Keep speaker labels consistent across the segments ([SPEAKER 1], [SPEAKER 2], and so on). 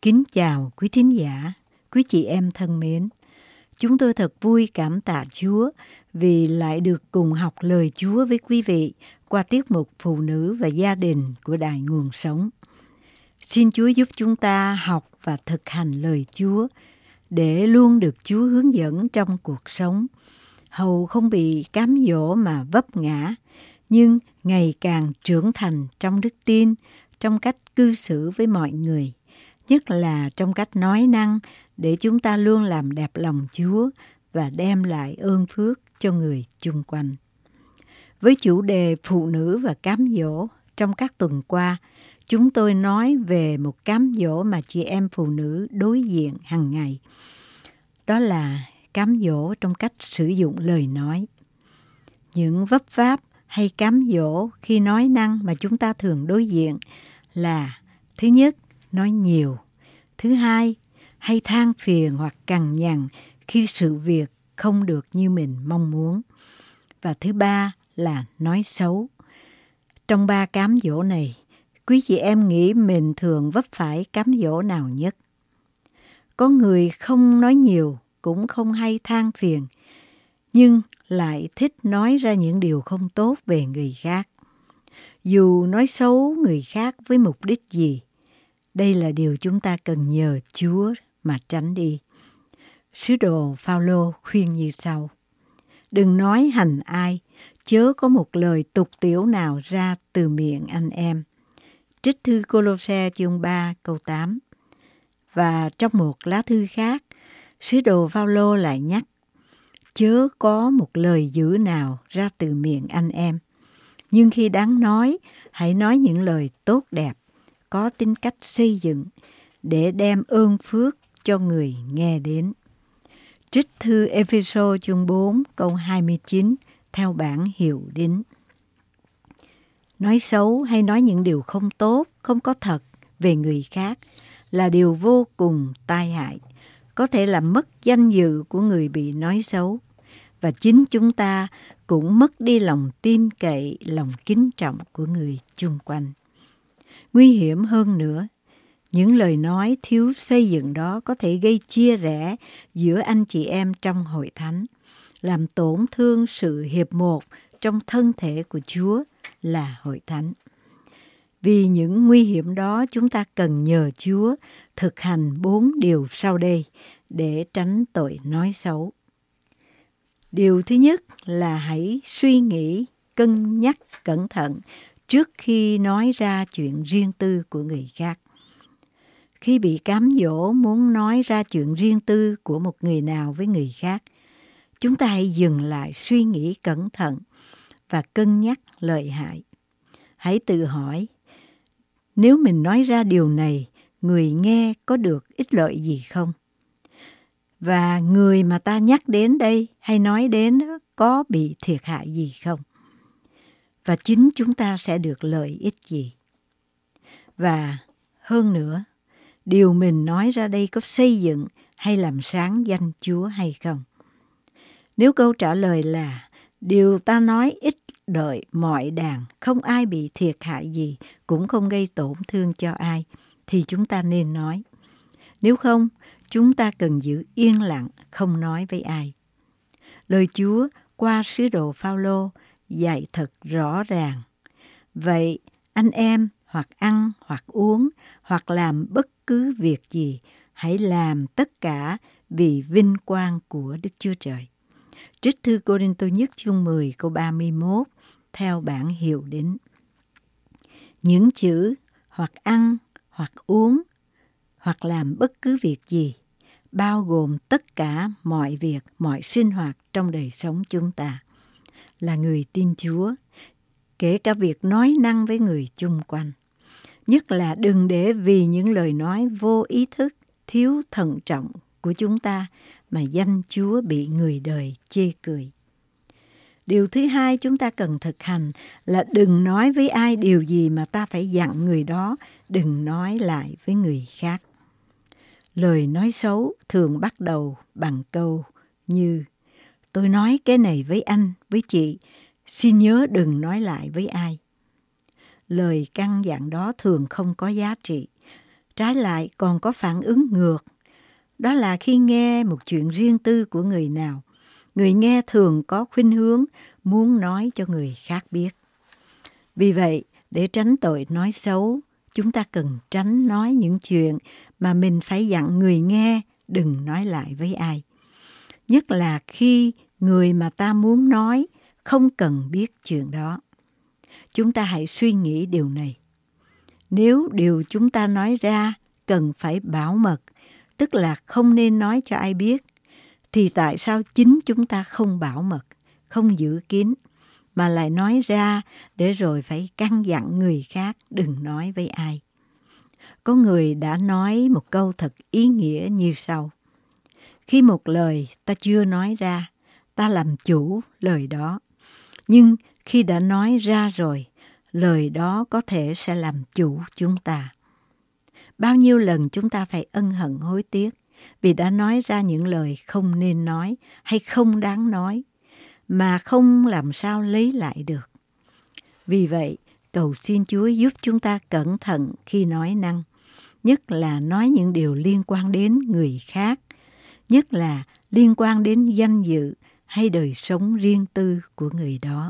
[SPEAKER 1] Kính chào quý thính giả, quý chị em thân mến. Chúng tôi thật vui cảm tạ Chúa vì lại được cùng học lời Chúa với quý vị qua tiết mục Phụ nữ và gia đình của Đài Nguồn Sống. Xin Chúa giúp chúng ta học và thực hành lời Chúa để luôn được Chúa hướng dẫn trong cuộc sống, hầu không bị cám dỗ mà vấp ngã, nhưng ngày càng trưởng thành trong đức tin, trong cách cư xử với mọi người, nhất là trong cách nói năng để chúng ta luôn làm đẹp lòng Chúa và đem lại ơn phước cho người chung quanh. Với chủ đề phụ nữ và cám dỗ, trong các tuần qua, chúng tôi nói về một cám dỗ mà chị em phụ nữ đối diện hàng ngày. Đó là cám dỗ trong cách sử dụng lời nói. Những vấp váp hay cám dỗ khi nói năng mà chúng ta thường đối diện là: thứ nhất, nói nhiều; thứ hai, hay than phiền hoặc cằn nhằn khi sự việc không được như mình mong muốn; và thứ ba là nói xấu. Trong ba cám dỗ này, quý chị em nghĩ mình thường vấp phải cám dỗ nào nhất? Có người không nói nhiều, cũng không hay than phiền, nhưng lại thích nói ra những điều không tốt về người khác. Dù nói xấu người khác với mục đích gì, đây là điều chúng ta cần nhờ Chúa mà tránh đi. Sứ đồ Phao-lô khuyên như sau: đừng nói hành ai, chớ có một lời tục tĩu nào ra từ miệng anh em. Trích thư Cô-lô-se chương 3 câu 8. Và trong một lá thư khác, sứ đồ Phao-lô lại nhắc: chớ có một lời dữ nào ra từ miệng anh em. Nhưng khi đáng nói, hãy nói những lời tốt đẹp, có tính cách xây dựng, để đem ơn phước cho người nghe đến. Trích thư Ê-phê-sô chương 4 câu 29 theo bản Hiệu Đính. Nói xấu hay nói những điều không tốt, không có thật về người khác là điều vô cùng tai hại, có thể làm mất danh dự của người bị nói xấu, và chính chúng ta cũng mất đi lòng tin cậy, lòng kính trọng của người chung quanh. Nguy hiểm hơn nữa, những lời nói thiếu xây dựng đó có thể gây chia rẽ giữa anh chị em trong hội thánh, làm tổn thương sự hiệp một trong thân thể của Chúa là hội thánh. Vì những nguy hiểm đó, chúng ta cần nhờ Chúa thực hành 4 điều sau đây để tránh tội nói xấu. Điều thứ nhất là hãy suy nghĩ, cân nhắc cẩn thận trước khi nói ra chuyện riêng tư của người khác. Khi bị cám dỗ muốn nói ra chuyện riêng tư của một người nào với người khác, chúng ta hãy dừng lại suy nghĩ cẩn thận và cân nhắc lợi hại. Hãy tự hỏi, nếu mình nói ra điều này, người nghe có được ích lợi gì không? Và người mà ta nhắc đến đây hay nói đến có bị thiệt hại gì không? Và chính chúng ta sẽ được lợi ích gì? Và hơn nữa, điều mình nói ra đây có xây dựng hay làm sáng danh Chúa hay không? Nếu câu trả lời là điều ta nói ích lợi mọi đàn, không ai bị thiệt hại gì, cũng không gây tổn thương cho ai, thì chúng ta nên nói. Nếu không, chúng ta cần giữ yên lặng, không nói với ai. Lời Chúa qua sứ đồ Phao-lô dạy thật rõ ràng. Vậy anh em hoặc ăn hoặc uống hoặc làm bất cứ việc gì, hãy làm tất cả vì vinh quang của Đức Chúa Trời. Trích thư Cô-rinh-tô nhất chương 10 câu 31 theo bản Hiệu Đính. Những chữ hoặc ăn hoặc uống hoặc làm bất cứ việc gì bao gồm tất cả mọi việc, mọi sinh hoạt trong đời sống chúng ta. Là người tin Chúa, kể cả việc nói năng với người chung quanh. Nhất là đừng để vì những lời nói vô ý thức, thiếu thận trọng của chúng ta mà danh Chúa bị người đời chê cười. Điều thứ hai chúng ta cần thực hành là đừng nói với ai điều gì mà ta phải dặn người đó đừng nói lại với người khác. Lời nói xấu thường bắt đầu bằng câu như: tôi nói cái này với anh, với chị, xin nhớ đừng nói lại với ai. Lời căn dặn đó thường không có giá trị. Trái lại còn có phản ứng ngược. Đó là khi nghe một chuyện riêng tư của người nào, người nghe thường có khuynh hướng muốn nói cho người khác biết. Vì vậy, để tránh tội nói xấu, chúng ta cần tránh nói những chuyện mà mình phải dặn người nghe đừng nói lại với ai. Nhất là khi người mà ta muốn nói không cần biết chuyện đó. Chúng ta hãy suy nghĩ điều này. Nếu điều chúng ta nói ra cần phải bảo mật, tức là không nên nói cho ai biết, thì tại sao chính chúng ta không bảo mật, không giữ kín, mà lại nói ra để rồi phải căn dặn người khác đừng nói với ai? Có người đã nói một câu thật ý nghĩa như sau: khi một lời ta chưa nói ra, ta làm chủ lời đó. Nhưng khi đã nói ra rồi, lời đó có thể sẽ làm chủ chúng ta. Bao nhiêu lần chúng ta phải ân hận hối tiếc vì đã nói ra những lời không nên nói hay không đáng nói, mà không làm sao lấy lại được. Vì vậy, cầu xin Chúa giúp chúng ta cẩn thận khi nói năng, nhất là nói những điều liên quan đến người khác, nhất là liên quan đến danh dự hay đời sống riêng tư của người đó.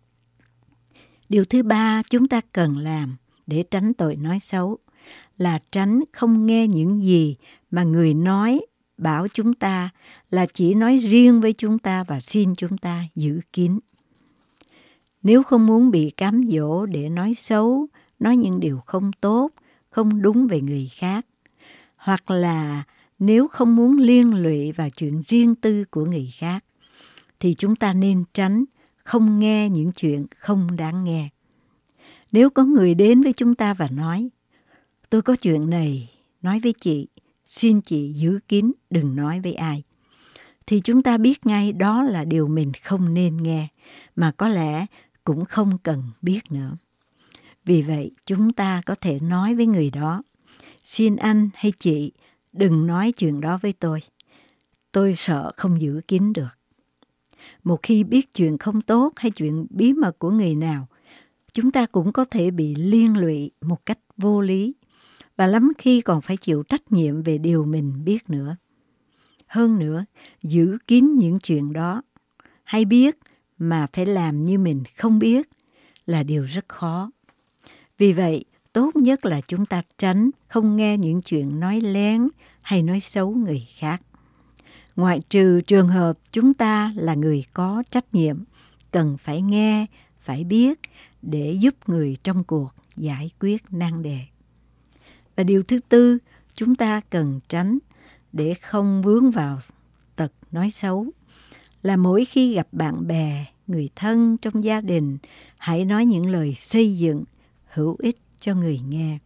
[SPEAKER 1] Điều thứ ba chúng ta cần làm để tránh tội nói xấu là tránh không nghe những gì mà người nói bảo chúng ta là chỉ nói riêng với chúng ta và xin chúng ta giữ kín. Nếu không muốn bị cám dỗ để nói xấu, nói những điều không tốt, không đúng về người khác, hoặc là nếu không muốn liên lụy vào chuyện riêng tư của người khác, thì chúng ta nên tránh không nghe những chuyện không đáng nghe. Nếu có người đến với chúng ta và nói, tôi có chuyện này nói với chị, xin chị giữ kín, đừng nói với ai, thì chúng ta biết ngay đó là điều mình không nên nghe, mà có lẽ cũng không cần biết nữa. Vì vậy, chúng ta có thể nói với người đó, xin anh hay chị đừng nói chuyện đó với tôi sợ không giữ kín được. Một khi biết chuyện không tốt hay chuyện bí mật của người nào, chúng ta cũng có thể bị liên lụy một cách vô lý, và lắm khi còn phải chịu trách nhiệm về điều mình biết nữa. Hơn nữa, giữ kín những chuyện đó, hay biết mà phải làm như mình không biết là điều rất khó. Vì vậy, tốt nhất là chúng ta tránh không nghe những chuyện nói lén hay nói xấu người khác. Ngoại trừ trường hợp chúng ta là người có trách nhiệm, cần phải nghe, phải biết để giúp người trong cuộc giải quyết nan đề. Và điều thứ tư, chúng ta cần tránh để không vướng vào tật nói xấu là mỗi khi gặp bạn bè, người thân trong gia đình, hãy nói những lời xây dựng, hữu ích cho người nghe.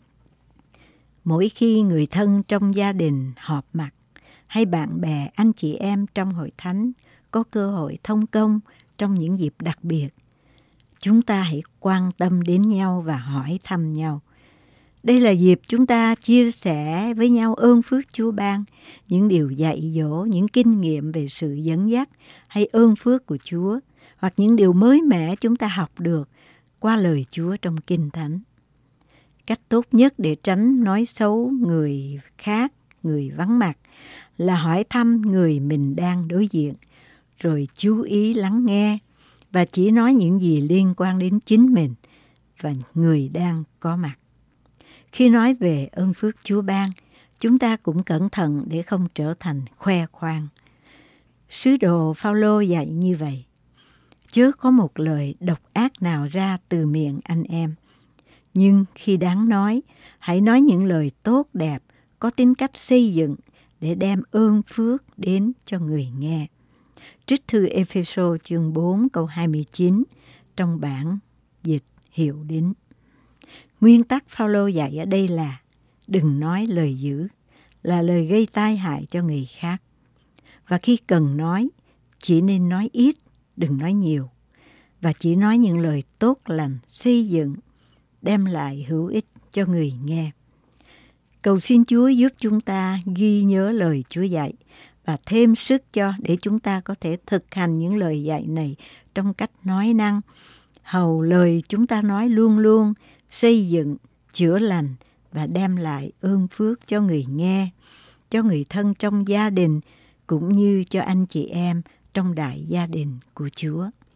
[SPEAKER 1] Mỗi khi người thân trong gia đình họp mặt, hay bạn bè, anh chị em trong hội thánh có cơ hội thông công trong những dịp đặc biệt, chúng ta hãy quan tâm đến nhau và hỏi thăm nhau. Đây là dịp chúng ta chia sẻ với nhau ơn phước Chúa ban, những điều dạy dỗ, những kinh nghiệm về sự dẫn dắt hay ơn phước của Chúa, hoặc những điều mới mẻ chúng ta học được qua lời Chúa trong Kinh Thánh. Cách tốt nhất để tránh nói xấu người khác, người vắng mặt, là hỏi thăm người mình đang đối diện, rồi chú ý lắng nghe và chỉ nói những gì liên quan đến chính mình và người đang có mặt. Khi nói về ơn phước Chúa ban, chúng ta cũng cẩn thận để không trở thành khoe khoang. Sứ đồ Phao-lô dạy như vậy: chớ có một lời độc ác nào ra từ miệng anh em, nhưng khi đáng nói, hãy nói những lời tốt đẹp, có tính cách xây dựng để đem ơn phước đến cho người nghe. Trích thư Ê-phê-sô chương 4 câu 29 trong bản dịch Hiệu Đính. Nguyên tắc Phao-lô dạy ở đây là đừng nói lời dữ, là lời gây tai hại cho người khác. Và khi cần nói, chỉ nên nói ít, đừng nói nhiều. Và chỉ nói những lời tốt lành, xây dựng, đem lại hữu ích cho người nghe. Cầu xin Chúa giúp chúng ta ghi nhớ lời Chúa dạy và thêm sức cho để chúng ta có thể thực hành những lời dạy này trong cách nói năng. Hầu lời chúng ta nói luôn luôn xây dựng, chữa lành và và đem lại ơn phước cho người nghe, cho người thân trong gia đình, cũng như cho anh chị em trong đại gia đình của Chúa.